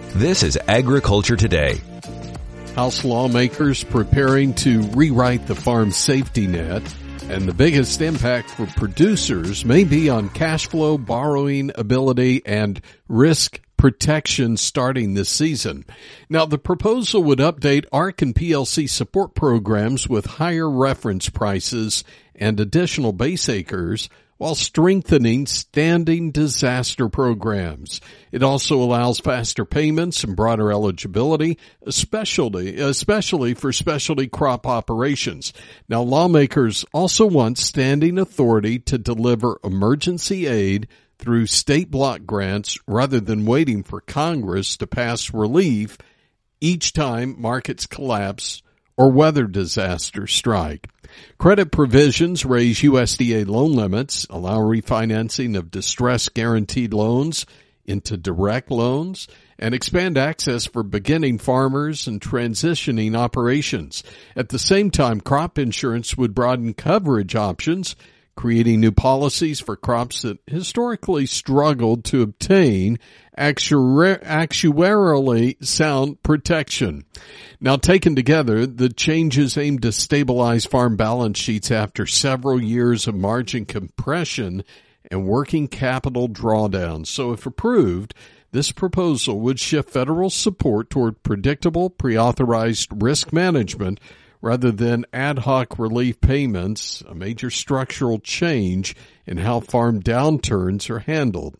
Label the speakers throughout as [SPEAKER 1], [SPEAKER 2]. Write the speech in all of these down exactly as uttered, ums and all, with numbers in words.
[SPEAKER 1] This is Agriculture Today.
[SPEAKER 2] House lawmakers preparing to rewrite the farm safety net, and the biggest impact for producers may be on cash flow, borrowing ability, and risk protection starting this season. Now, the proposal would update A R C and P L C support programs with higher reference prices and additional base acres, while strengthening standing disaster programs. It also allows faster payments and broader eligibility, especially, especially for specialty crop operations. Now, lawmakers also want standing authority to deliver emergency aid through state block grants rather than waiting for Congress to pass relief each time markets collapse or weather disasters strike. Credit provisions raise U S D A loan limits, allow refinancing of distressed guaranteed loans into direct loans, and expand access for beginning farmers and transitioning operations. At the same time, crop insurance would broaden coverage options, creating new policies for crops that historically struggled to obtain actuarially sound protection. Now, taken together, the changes aim to stabilize farm balance sheets after several years of margin compression and working capital drawdowns. So if approved, this proposal would shift federal support toward predictable, pre-authorized risk management rather than ad hoc relief payments, a major structural change in how farm downturns are handled.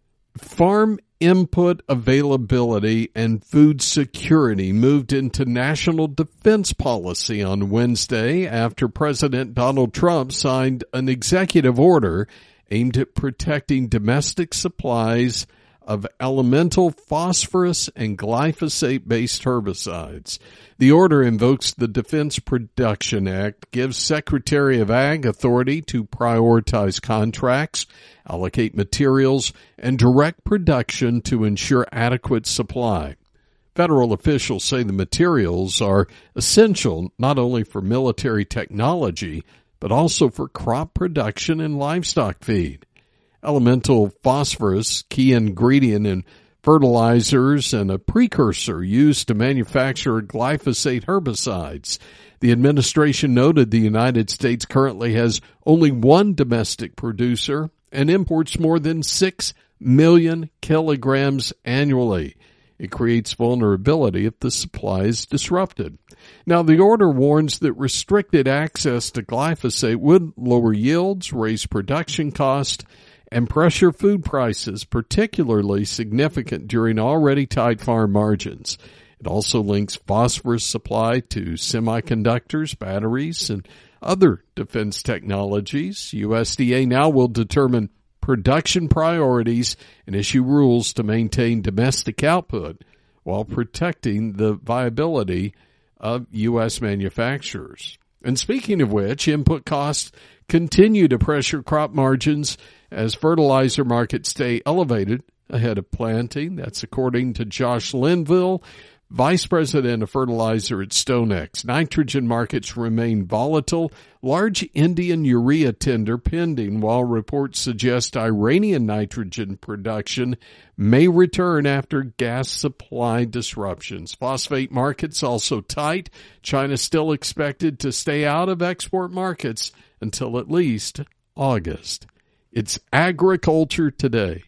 [SPEAKER 2] Farm input availability and food security moved into national defense policy on Wednesday after President Donald Trump signed an executive order aimed at protecting domestic supplies of elemental phosphorus and glyphosate-based herbicides. The order invokes the Defense Production Act, gives Secretary of Ag authority to prioritize contracts, allocate materials, and direct production to ensure adequate supply. Federal officials say the materials are essential not only for military technology, but also for crop production and livestock feed. Elemental phosphorus, key ingredient in fertilizers and a precursor used to manufacture glyphosate herbicides. The administration noted the United States currently has only one domestic producer and imports more than six million kilograms annually. It creates vulnerability if the supply is disrupted. Now, the order warns that restricted access to glyphosate would lower yields, raise production costs, and pressure food prices, particularly significant during already tight farm margins. It also links phosphorus supply to semiconductors, batteries, and other defense technologies. U S D A now will determine production priorities and issue rules to maintain domestic output while protecting the viability of U S manufacturers. And speaking of which, input costs continue to pressure crop margins as fertilizer markets stay elevated ahead of planting. That's according to Josh Linville, Vice President of Fertilizer at StoneX. Nitrogen markets remain volatile. Large Indian urea tender pending, while reports suggest Iranian nitrogen production may return after gas supply disruptions. Phosphate markets also tight. China still expected to stay out of export markets until at least August. It's Agriculture Today.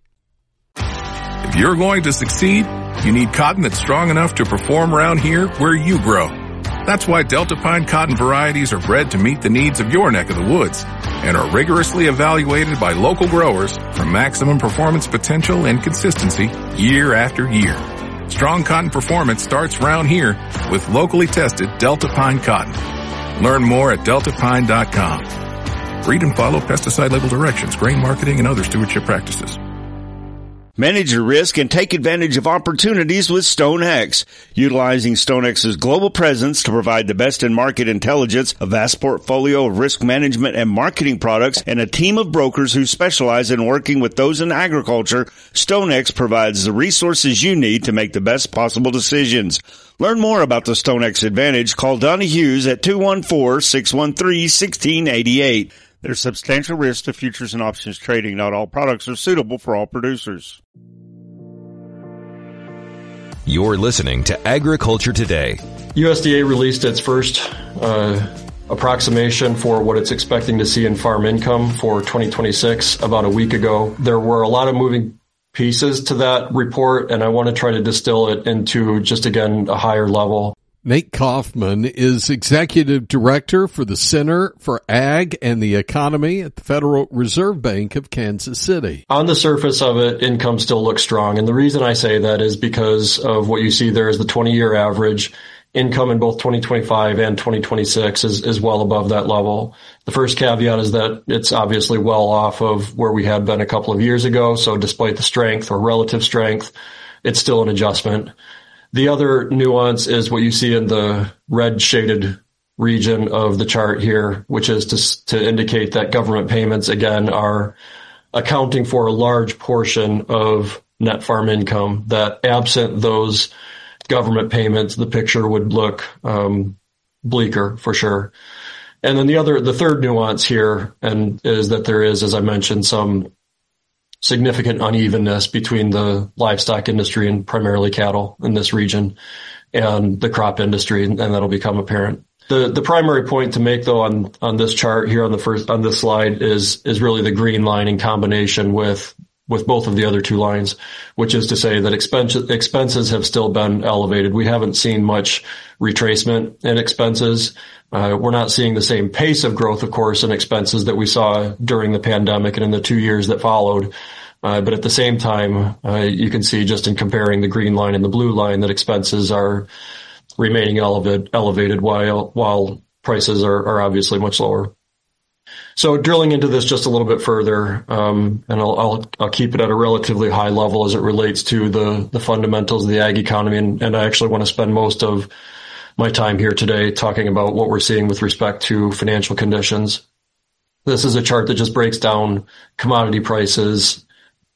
[SPEAKER 3] If you're going to succeed, you need cotton that's strong enough to perform around here where you grow. That's why Delta Pine cotton varieties are bred to meet the needs of your neck of the woods and are rigorously evaluated by local growers for maximum performance potential and consistency year after year. Strong cotton performance starts around here with locally tested Delta Pine cotton. Learn more at delta pine dot com. Read and follow pesticide label directions, grain marketing, and other stewardship practices.
[SPEAKER 4] Manage your risk and take advantage of opportunities with StoneX. Utilizing StoneX's global presence to provide the best in market intelligence, a vast portfolio of risk management and marketing products, and a team of brokers who specialize in working with those in agriculture, StoneX provides the resources you need to make the best possible decisions. Learn more about the StoneX Advantage. Call Donnie Hughes at two one four, six one three, one six eight eight. There's substantial risk to futures and options trading. Not all products are suitable for all producers.
[SPEAKER 1] You're listening to Agriculture Today.
[SPEAKER 5] U S D A released its first uh, approximation for what it's expecting to see in farm income for twenty twenty-six about a week ago. There were a lot of moving pieces to that report, and I want to try to distill it into just, again, a higher level.
[SPEAKER 2] Nate Kaufman is Executive Director for the Center for Ag and the Economy at the Federal Reserve Bank of Kansas City.
[SPEAKER 5] On the surface of it, income still looks strong. And the reason I say that is because of what you see there is the twenty-year average. Income in both twenty twenty-five and twenty twenty-six is, is well above that level. The first caveat is that it's obviously well off of where we had been a couple of years ago. So despite the strength or relative strength, it's still an adjustment. The other nuance is what you see in the red shaded region of the chart here, which is to, to indicate that government payments, again, are accounting for a large portion of net farm income, that absent those government payments, the picture would look um, bleaker for sure. And then the other, the third nuance here, and is that there is, as I mentioned, some significant unevenness between the livestock industry and primarily cattle in this region and the crop industry, and that'll become apparent. The the primary point to make, though, on on this chart here on the first on this slide is is really the green line in combination with with both of the other two lines, which is to say that expenses expenses have still been elevated. We haven't seen much retracement in expenses. Uh, we're not seeing the same pace of growth, of course, in expenses that we saw during the pandemic and in the two years that followed. Uh, but at the same time, uh, you can see just in comparing the green line and the blue line that expenses are remaining elevated, elevated while, while prices are, are obviously much lower. So drilling into this just a little bit further, um, and I'll, I'll, I'll keep it at a relatively high level as it relates to the, the fundamentals of the ag economy. And, and I actually want to spend most of my time here today talking about what we're seeing with respect to financial conditions. This is a chart that just breaks down commodity prices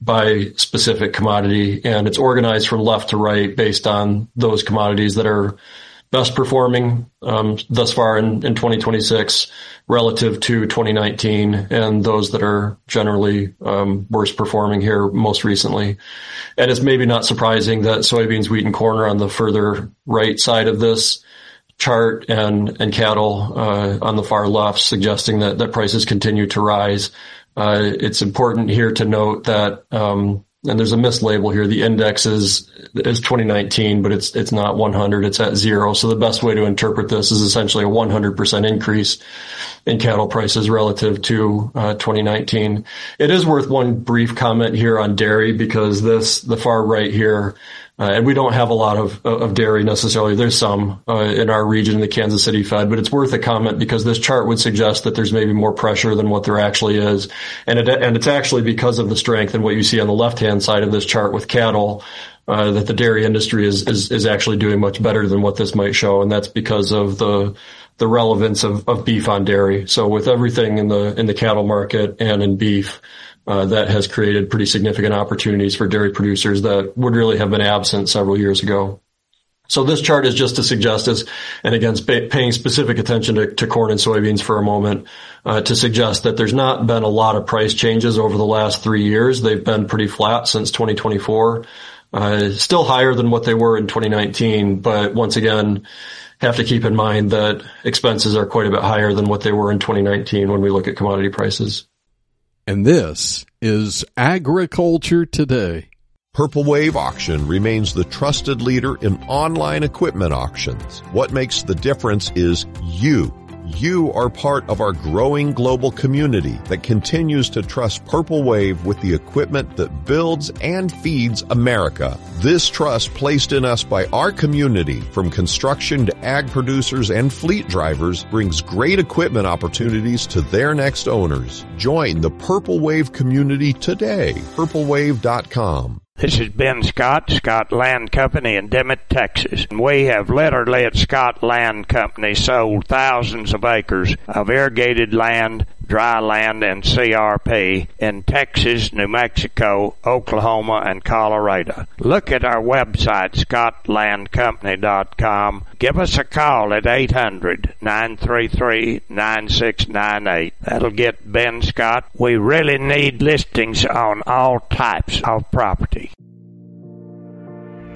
[SPEAKER 5] by specific commodity, and it's organized from left to right based on those commodities that are best performing um, thus far in, in twenty twenty-six relative to twenty nineteen, and those that are generally um, worst performing here most recently. And it's maybe not surprising that soybeans, wheat, and corn are on the further right side of this chart, and and cattle uh, on the far left, suggesting that that prices continue to rise. Uh, it's important here to note that, um, and there's a mislabel here. The index is, is twenty nineteen, but it's, it's not one hundred. It's at zero. So the best way to interpret this is essentially a one hundred percent increase in cattle prices relative to, uh, twenty nineteen. It is worth one brief comment here on dairy, because this, the far right here, Uh, and we don't have a lot of, of dairy necessarily. There's some, uh, in our region in the Kansas City Fed, but it's worth a comment because this chart would suggest that there's maybe more pressure than what there actually is. And it, and it's actually because of the strength and what you see on the left-hand side of this chart with cattle, uh, that the dairy industry is, is, is actually doing much better than what this might show. And that's because of the, the relevance of, of beef on dairy. So with everything in the, in the cattle market and in beef, Uh, that has created pretty significant opportunities for dairy producers that would really have been absent several years ago. So this chart is just to suggest us, and again, sp- paying specific attention to, to corn and soybeans for a moment, uh, to suggest that there's not been a lot of price changes over the last three years. They've been pretty flat since twenty twenty-four, uh, still higher than what they were in twenty nineteen, but once again, have to keep in mind that expenses are quite a bit higher than what they were in twenty nineteen when we look at commodity prices.
[SPEAKER 2] And this is Agriculture Today.
[SPEAKER 6] Purple Wave Auction remains the trusted leader in online equipment auctions. What makes the difference is you. You are part of our growing global community that continues to trust Purple Wave with the equipment that builds and feeds America. This trust placed in us by our community, from construction to ag producers and fleet drivers, brings great equipment opportunities to their next owners. Join the Purple Wave community today. purple wave dot com.
[SPEAKER 7] This is Ben Scott, Scott Land Company in Dimmitt, Texas. We have literally at Scott Land Company sold thousands of acres of irrigated land, dry land, and C R P in Texas, New Mexico, Oklahoma, and Colorado. Look at our website, scott land company dot com. Give us a call at eight hundred, nine three three, nine six nine eight. That'll get Ben Scott. We really need listings on all types of property.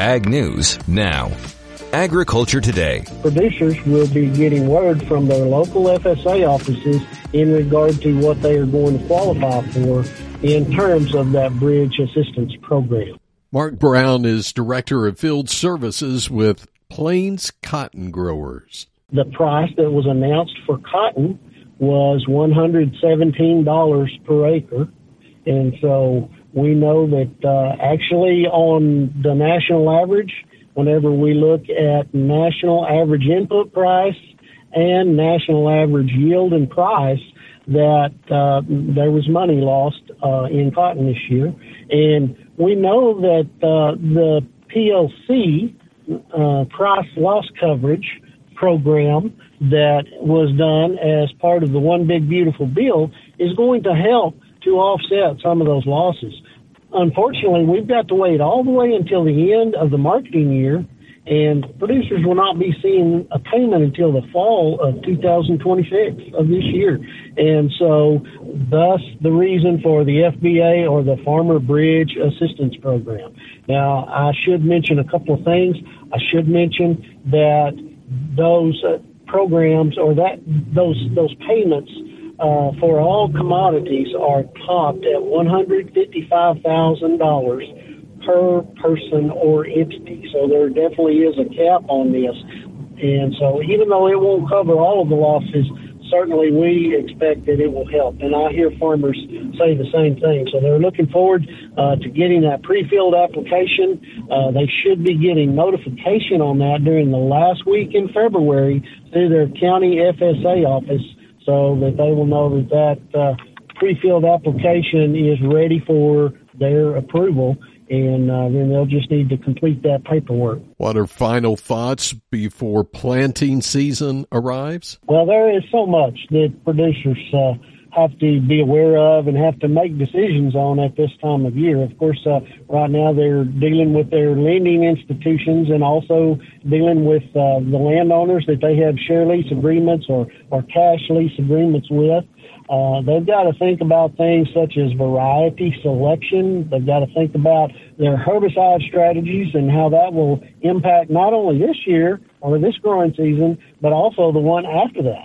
[SPEAKER 1] Ag News now. Agriculture Today.
[SPEAKER 8] Producers will be getting word from their local F S A offices in regard to what they are going to qualify for in terms of that bridge assistance program.
[SPEAKER 2] Mark Brown is Director of Field Services with Plains Cotton Growers.
[SPEAKER 8] The price that was announced for cotton was one hundred seventeen dollars per acre. And so we know that uh, actually on the national average, whenever we look at national average input price and national average yield and price, that uh, there was money lost uh, in cotton this year. And we know that uh, the P L C uh, price loss coverage program that was done as part of the One Big Beautiful Bill is going to help to offset some of those losses. Unfortunately, we've got to wait all the way until the end of the marketing year, and producers will not be seeing a payment until the fall of two thousand twenty-six of this year. And so thus the reason for the F B A or the Farmer Bridge Assistance Program. Now, I should mention a couple of things. I should mention that those uh, programs or that those those payments uh, for all commodities are topped at one hundred fifty-five thousand dollars per person or entity. So there definitely is a cap on this. And so even though it won't cover all of the losses, certainly we expect that it will help. And I hear farmers say the same thing. So they're looking forward uh, to getting that pre-filled application. Uh, they should be getting notification on that during the last week in February through their county F S A office so that they will know that that uh, pre-filled application is ready for their approval. And uh, then they'll just need to complete that paperwork.
[SPEAKER 2] What are final thoughts before planting season arrives?
[SPEAKER 8] Well, there is so much that producers uh, have to be aware of and have to make decisions on at this time of year. Of course, uh, right now they're dealing with their lending institutions and also dealing with uh, the landowners that they have share lease agreements or, or cash lease agreements with. Uh, they've got to think about things such as variety selection. They've got to think about their herbicide strategies and how that will impact not only this year or this growing season, but also the one after that.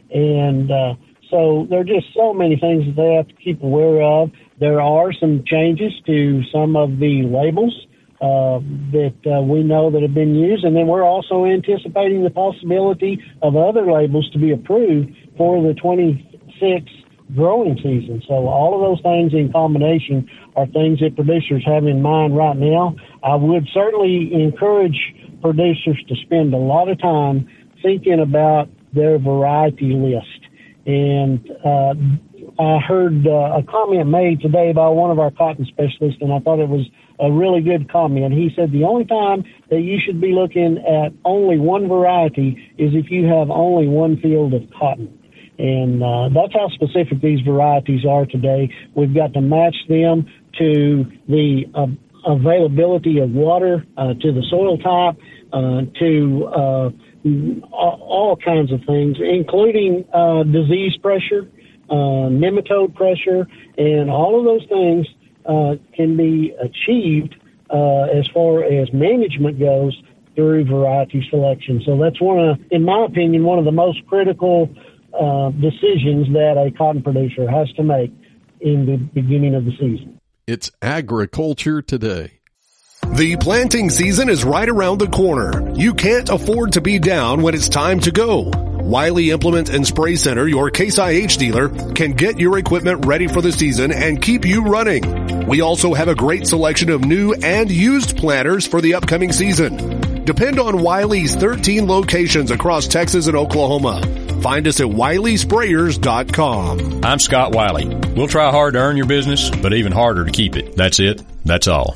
[SPEAKER 8] And uh, so there are just so many things that they have to keep aware of. There are some changes to some of the labels uh, that uh, we know that have been used. And then we're also anticipating the possibility of other labels to be approved for the twenty six growing season. So all of those things in combination are things that producers have in mind right now. I would certainly encourage producers to spend a lot of time thinking about their variety list. And uh, I heard uh, a comment made today by one of our cotton specialists, and I thought it was a really good comment. He said the only time that you should be looking at only one variety is if you have only one field of cotton. And uh, that's how specific these varieties are today. We've got to match them to the uh, availability of water, uh, to the soil type, uh, to uh, all kinds of things, including uh, disease pressure, uh, nematode pressure, and all of those things uh, can be achieved uh, as far as management goes through variety selection. So that's one of, in my opinion, one of the most critical Uh, decisions that a cotton producer has to make in the beginning of the season.
[SPEAKER 2] It's Agriculture Today.
[SPEAKER 9] The planting season is right around the corner. You can't afford to be down when it's time to go. Wiley Implement and Spray Center, your Case I H dealer, can get your equipment ready for the season and keep you running. We also have a great selection of new and used planters for the upcoming season. Depend on Wiley's thirteen locations across Texas and Oklahoma. Find us at wiley sprayers dot com.
[SPEAKER 10] I'm Scott Wiley. We'll try hard to earn your business, but even harder to keep it. That's it. That's all.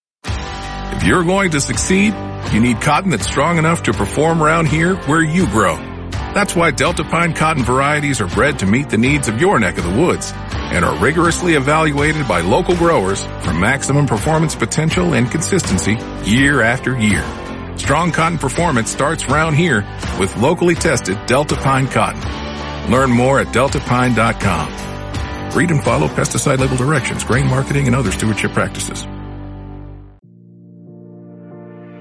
[SPEAKER 3] If you're going to succeed, you need cotton that's strong enough to perform around here where you grow. That's why Delta Pine cotton varieties are bred to meet the needs of your neck of the woods and are rigorously evaluated by local growers for maximum performance potential and consistency year after year. Strong cotton performance starts round here with locally tested Delta Pine cotton. Learn more at delta pine dot com. Read and follow pesticide label directions, grain marketing, and other stewardship practices.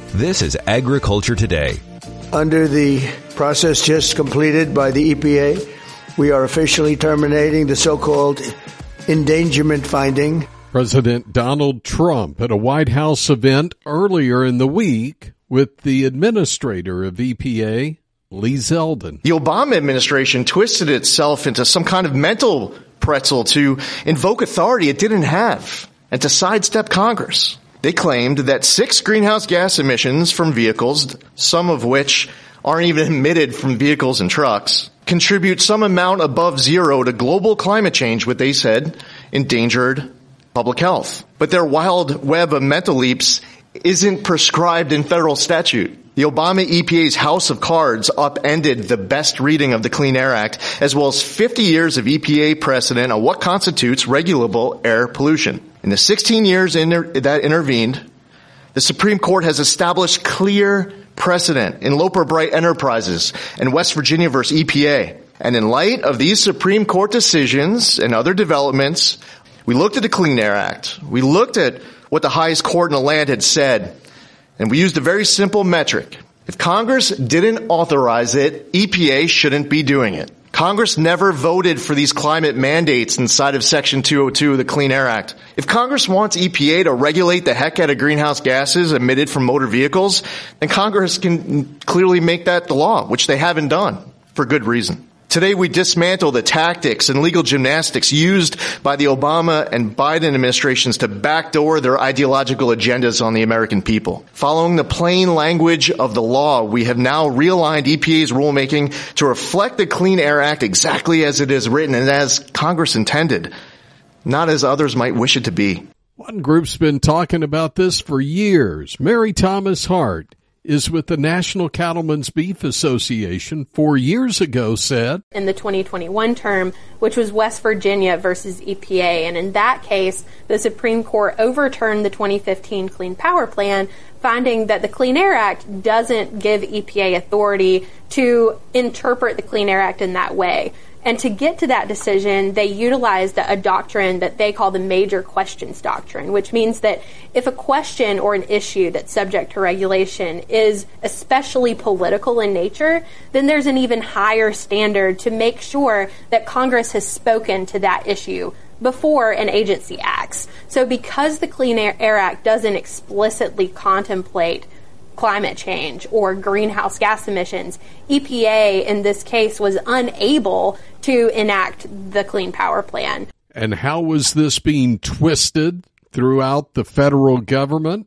[SPEAKER 1] This is Agriculture Today.
[SPEAKER 11] Under the process just completed by the E P A, we are officially terminating the so-called endangerment finding.
[SPEAKER 2] President Donald Trump at a White House event earlier in the week with the administrator of E P A, Lee Zeldin.
[SPEAKER 12] The Obama administration twisted itself into some kind of mental pretzel to invoke authority it didn't have and to sidestep Congress. They claimed that six greenhouse gas emissions from vehicles, some of which aren't even emitted from vehicles and trucks, contribute some amount above zero to global climate change, what they said endangered public health. But their wild web of mental leaps isn't prescribed in federal statute. The Obama E P A's House of Cards upended the best reading of the Clean Air Act, as well as fifty years of E P A precedent on what constitutes regulable air pollution. In the sixteen years inter- that intervened, the Supreme Court has established clear precedent in Loper Bright Enterprises and West Virginia versus E P A. And in light of these Supreme Court decisions and other developments, we looked at the Clean Air Act. We looked at what the highest court in the land had said. And we used a very simple metric. If Congress didn't authorize it, E P A shouldn't be doing it. Congress never voted for these climate mandates inside of Section two oh two of the Clean Air Act. If Congress wants E P A to regulate the heck out of greenhouse gases emitted from motor vehicles, then Congress can clearly make that the law, which they haven't done for good reason. Today we dismantle the tactics and legal gymnastics used by the Obama and Biden administrations to backdoor their ideological agendas on the American people. Following the plain language of the law, we have now realigned E P A's rulemaking to reflect the Clean Air Act exactly as it is written and as Congress intended, not as others might wish it to be.
[SPEAKER 2] One group's been talking about this for years. Mary Thomas Hart is with the National Cattlemen's Beef Association, four years ago said,
[SPEAKER 13] in the twenty twenty-one term, which was West Virginia versus E P A. And in that case, the Supreme Court overturned the twenty fifteen Clean Power Plan, finding that the Clean Air Act doesn't give E P A authority to interpret the Clean Air Act in that way. And to get to that decision, they utilized a doctrine that they call the major questions doctrine, which means that if a question or an issue that's subject to regulation is especially political in nature, then there's an even higher standard to make sure that Congress has spoken to that issue before an agency acts. So because the Clean Air Act doesn't explicitly contemplate climate change or greenhouse gas emissions, E P A in this case was unable to enact the Clean Power Plan.
[SPEAKER 2] And how was this being twisted throughout the federal government?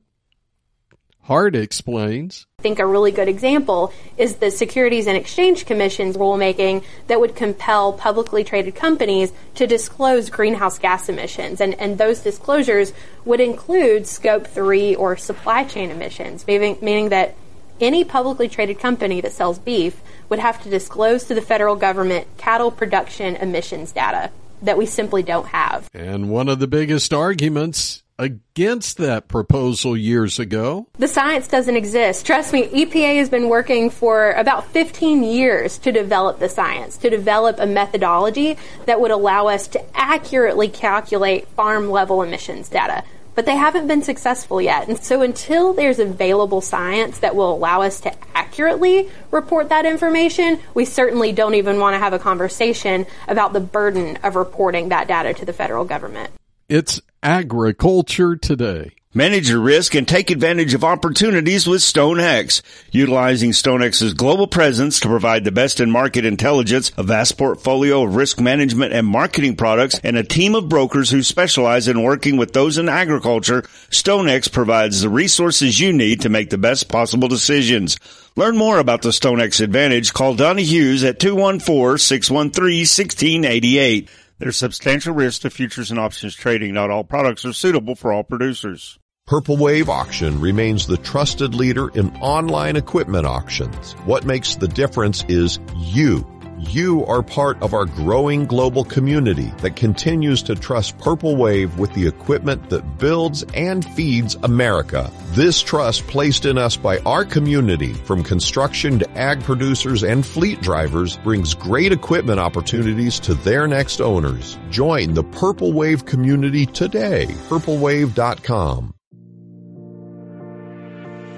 [SPEAKER 2] Hart explains.
[SPEAKER 13] I think a really good example is the Securities and Exchange Commission's rulemaking that would compel publicly traded companies to disclose greenhouse gas emissions. And, and those disclosures would include scope three or supply chain emissions, meaning, meaning that any publicly traded company that sells beef would have to disclose to the federal government cattle production emissions data that we simply don't have.
[SPEAKER 2] And one of the biggest arguments against that proposal years ago,
[SPEAKER 13] the science doesn't exist. Trust me, E P A has been working for about fifteen years to develop the science, to develop a methodology that would allow us to accurately calculate farm-level emissions data. But they haven't been successful yet. And so until there's available science that will allow us to accurately report that information, we certainly don't even want to have a conversation about the burden of reporting that data to the federal government.
[SPEAKER 2] It's Agriculture Today.
[SPEAKER 4] Manage your risk and take advantage of opportunities with StoneX. Utilizing StoneX's global presence to provide the best in market intelligence, a vast portfolio of risk management and marketing products, and a team of brokers who specialize in working with those in agriculture, StoneX provides the resources you need to make the best possible decisions. Learn more about the StoneX Advantage. Call Donnie Hughes at two one four, six one three, one six eight eight. There's substantial risk to futures and options trading. Not all products are suitable for all producers.
[SPEAKER 6] Purple Wave Auction remains the trusted leader in online equipment auctions. What makes the difference is you. You are part of our growing global community that continues to trust Purple Wave with the equipment that builds and feeds America. This trust placed in us by our community, from construction to ag producers and fleet drivers, brings great equipment opportunities to their next owners. Join the Purple Wave community today. purple wave dot com.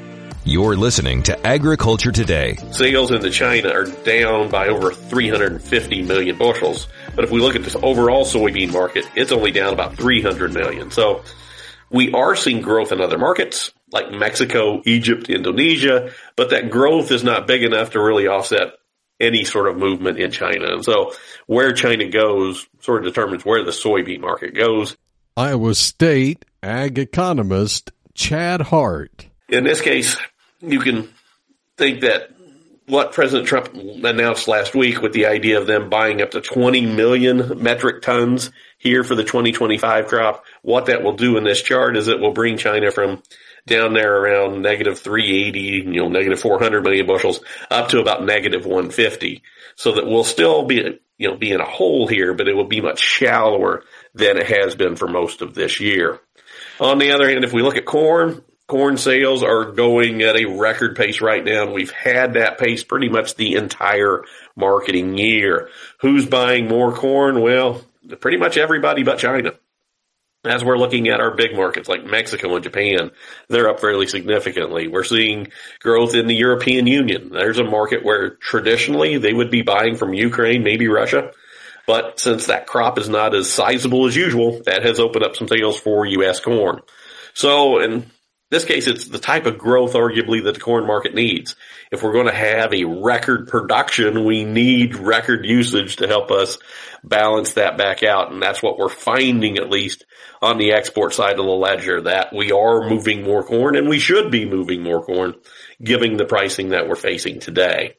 [SPEAKER 1] You're listening to Agriculture Today.
[SPEAKER 14] Sales into China are down by over three hundred fifty million bushels. But if we look at this overall soybean market, it's only down about three hundred million. So we are seeing growth in other markets like Mexico, Egypt, Indonesia, but that growth is not big enough to really offset any sort of movement in China. And so where China goes sort of determines where the soybean market goes.
[SPEAKER 2] Iowa State ag economist Chad Hart.
[SPEAKER 14] In this case, you can think that what President Trump announced last week with the idea of them buying up to twenty million metric tons here for the twenty twenty-five crop, what that will do in this chart is it will bring China from down there around negative three eighty, you know, negative four hundred million bushels up to about negative one fifty. So that we'll still be, you know, be in a hole here, but it will be much shallower than it has been for most of this year. On the other hand, if we look at corn, corn sales are going at a record pace right now, and we've had that pace pretty much the entire marketing year. Who's buying more corn? Well, pretty much everybody but China. As we're looking at our big markets like Mexico and Japan, they're up fairly significantly. We're seeing growth in the European Union. There's a market where traditionally they would be buying from Ukraine, maybe Russia. But since that crop is not as sizable as usual, that has opened up some sales for U S corn. So in this case, it's the type of growth, arguably, that the corn market needs. If we're going to have a record production, we need record usage to help us balance that back out. And that's what we're finding, at least on the export side of the ledger, that we are moving more corn, and we should be moving more corn, given the pricing that we're facing today.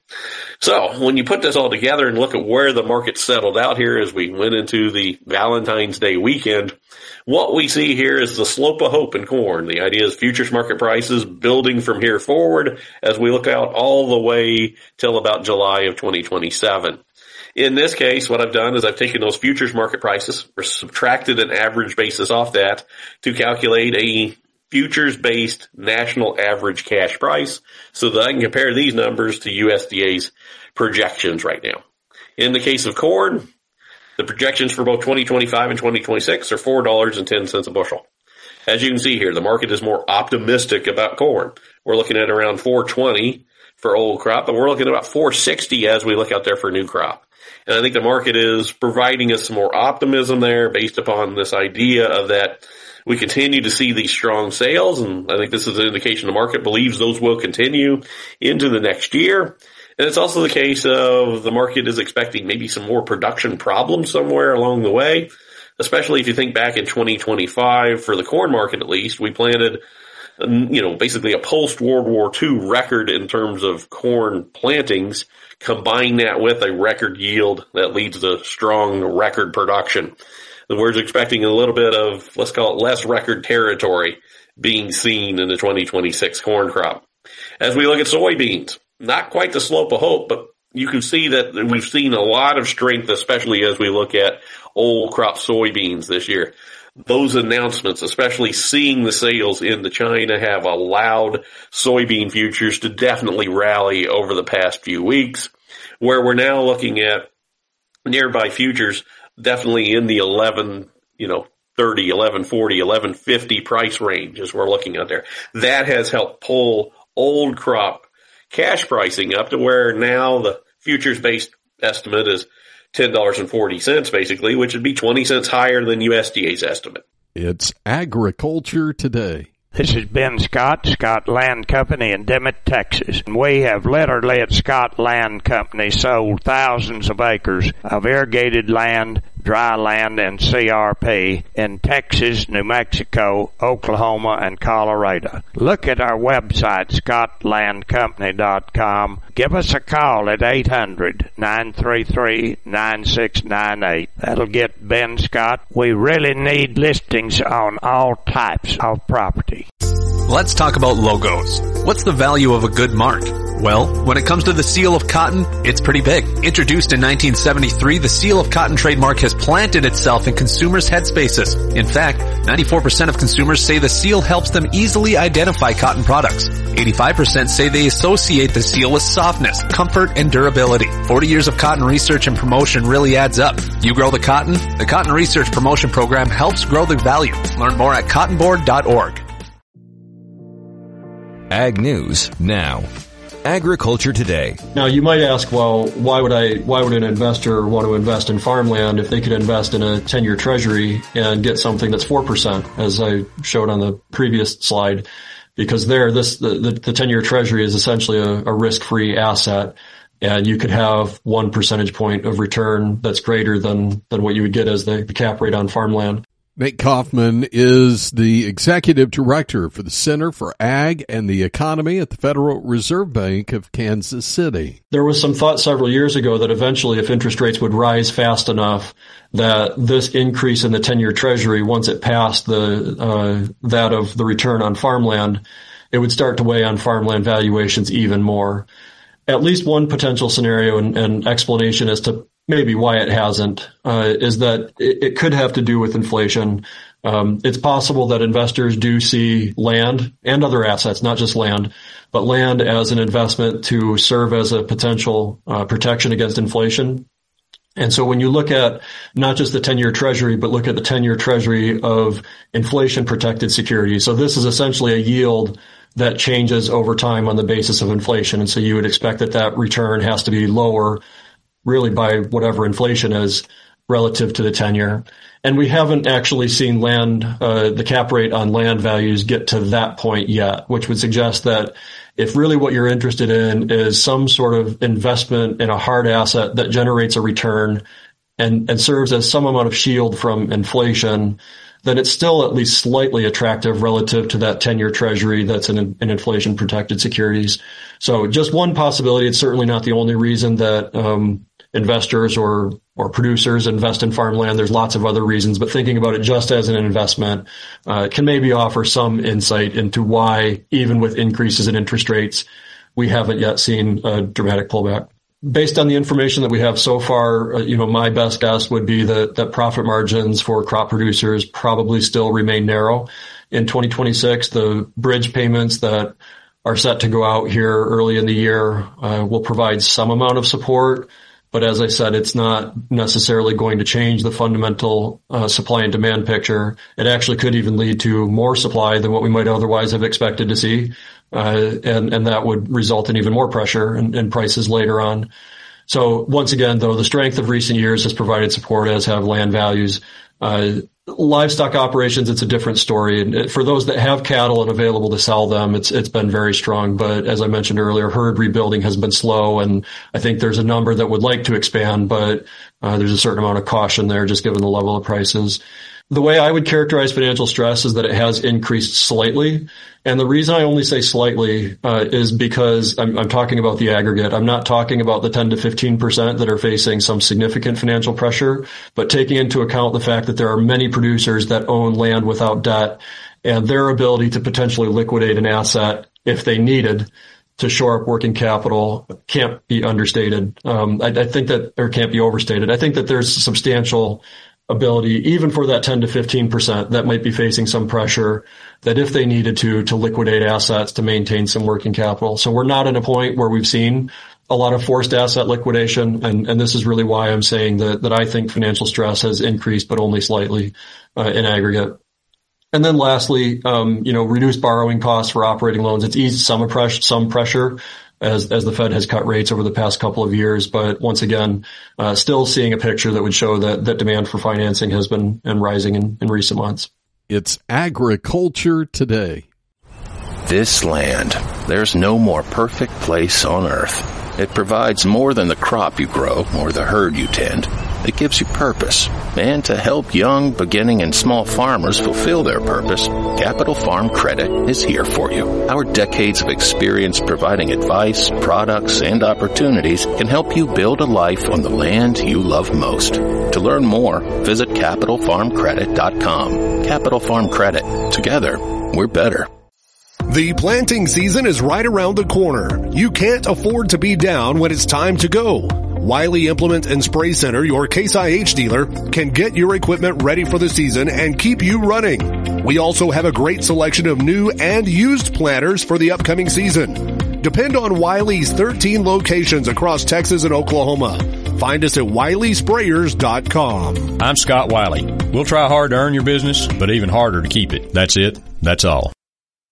[SPEAKER 14] So when you put this all together and look at where the market settled out here as we went into the Valentine's Day weekend, what we see here is the slope of hope in corn. The idea is futures market prices building from here forward as we look out all the way till about July of twenty twenty-seven. In this case, what I've done is I've taken those futures market prices, subtracted an average basis off that to calculate a futures-based national average cash price so that I can compare these numbers to U S D A's projections right now. In the case of corn, the projections for both twenty twenty-five and twenty twenty-six are four dollars and ten cents a bushel. As you can see here, the market is more optimistic about corn. We're looking at around four twenty for old crop, and we're looking at about four sixty as we look out there for new crop. And I think the market is providing us some more optimism there based upon this idea of that we continue to see these strong sales, and I think this is an indication the market believes those will continue into the next year. And it's also the case of the market is expecting maybe some more production problems somewhere along the way, especially if you think back in twenty twenty-five, for the corn market at least, we planted, you know, basically a post-World War Two record in terms of corn plantings. Combine that with a record yield that leads to strong record production. We're expecting a little bit of, let's call it less record territory being seen in the twenty twenty-six corn crop. As we look at soybeans, not quite the slope of hope, but you can see that we've seen a lot of strength, especially as we look at old crop soybeans this year. Those announcements, especially seeing the sales into China, have allowed soybean futures to definitely rally over the past few weeks, where we're now looking at nearby futures definitely in the eleven, you know, thirty, eleven forty, eleven fifty price range as we're looking out there. That has helped pull old crop cash pricing up to where now the futures-based estimate is ten dollars and forty cents basically, which would be twenty cents higher than U S D A's estimate.
[SPEAKER 2] It's Agriculture Today.
[SPEAKER 7] This is Ben Scott, Scott Land Company in Dimmitt, Texas. We have literally at Scott Land Company sold thousands of acres of irrigated land, dry land, and C R P in Texas, New Mexico, Oklahoma, and Colorado. Look at our website, scott land company dot com. Give us a call at eight hundred, nine three three, nine six nine eight. That'll get Ben Scott. We really need listings on all types of property.
[SPEAKER 15] Let's talk about logos. What's the value of a good mark? Well, when it comes to the Seal of Cotton, it's pretty big. Introduced in nineteen seventy-three, the Seal of Cotton trademark has planted itself in consumers' headspaces. In fact, ninety-four percent of consumers say the seal helps them easily identify cotton products. eighty-five percent say they associate the seal with softness, comfort, and durability. forty years of cotton research and promotion really adds up. You grow the cotton? The Cotton Research Promotion Program helps grow the value. Learn more at cotton board dot org.
[SPEAKER 1] Ag News now. Agriculture Today.
[SPEAKER 5] Now, you might ask, well, why would I, why would an investor want to invest in farmland if they could invest in a ten-year treasury and get something that's four percent, as I showed on the previous slide? Because there, this, the, the, the ten-year treasury is essentially a, a risk-free asset, and you could have one percentage point of return that's greater than, than what you would get as the, the cap rate on farmland.
[SPEAKER 2] Nate Kaufman is the executive director for the Center for Ag and the Economy at the Federal Reserve Bank of Kansas City.
[SPEAKER 5] There was some thought several years ago that eventually if interest rates would rise fast enough that this increase in the ten-year treasury, once it passed the uh, that of the return on farmland, it would start to weigh on farmland valuations even more. At least one potential scenario and, and explanation as to maybe why it hasn't, uh, is that it, it could have to do with inflation. Um, it's possible that investors do see land and other assets, not just land, but land as an investment to serve as a potential uh, protection against inflation. And so when you look at not just the ten-year treasury, but look at the ten-year treasury of inflation-protected securities. So this is essentially a yield that changes over time on the basis of inflation. And so you would expect that that return has to be lower really by whatever inflation is relative to the ten-year. And we haven't actually seen land, uh, the cap rate on land values get to that point yet, which would suggest that if really what you're interested in is some sort of investment in a hard asset that generates a return and, and serves as some amount of shield from inflation, then it's still at least slightly attractive relative to that ten-year treasury that's in, in inflation-protected securities. So just one possibility. It's certainly not the only reason that um, investors or or producers invest in farmland. There's lots of other reasons, but thinking about it just as an investment uh, can maybe offer some insight into why, even with increases in interest rates, we haven't yet seen a dramatic pullback. Based on the information that we have so far, uh, you know, my best guess would be that, that profit margins for crop producers probably still remain narrow in twenty twenty-six. The bridge payments that are set to go out here early in the year uh, will provide some amount of support. But as I said, it's not necessarily going to change the fundamental uh, supply and demand picture. It actually could even lead to more supply than what we might otherwise have expected to see. Uh, and, and that would result in even more pressure in, in prices later on. So once again, though, the strength of recent years has provided support, as have land values. Uh, livestock operations, it's a different story. And for those that have cattle and available to sell them, it's it's been very strong. But as I mentioned earlier, herd rebuilding has been slow, and I think there's a number that would like to expand, but uh, there's a certain amount of caution there just given the level of prices. The way I would characterize financial stress is that it has increased slightly. And the reason I only say slightly uh, is because I'm, I'm talking about the aggregate. I'm not talking about the ten to fifteen percent that are facing some significant financial pressure, but taking into account the fact that there are many producers that own land without debt, and their ability to potentially liquidate an asset if they needed to shore up working capital can't be understated. Um, I, I think that, or can't be overstated. I think that there's substantial ability, even for that ten to fifteen percent that might be facing some pressure, that if they needed to, to liquidate assets to maintain some working capital. So we're not at a point where we've seen a lot of forced asset liquidation. And, and this is really why I'm saying that, that I think financial stress has increased, but only slightly uh, in aggregate. And then lastly, um, you know, reduced borrowing costs for operating loans. It's eased some pressure, some pressure. As, as the Fed has cut rates over the past couple of years. But once again, uh, still seeing a picture that would show that, that demand for financing has been and rising in, in recent months.
[SPEAKER 2] It's Agriculture Today.
[SPEAKER 16] This land, there's no more perfect place on earth. It provides more than the crop you grow or the herd you tend. It gives you purpose. And to help young, beginning, and small farmers fulfill their purpose, Capital Farm Credit is here for you. Our decades of experience providing advice, products, and opportunities can help you build a life on the land you love most. To learn more, visit capital farm credit dot com. Capital Farm Credit. Together, we're better.
[SPEAKER 9] The planting season is right around the corner. You can't afford to be down when it's time to go. Wiley Implement and Spray Center, your Case I H dealer, can get your equipment ready for the season and keep you running. We also have a great selection of new and used planters for the upcoming season. Depend on Wiley's thirteen locations across Texas and Oklahoma. Find us at wiley sprayers dot com.
[SPEAKER 10] I'm Scott Wiley. We'll try hard to earn your business, but even harder to keep it. That's it. That's all.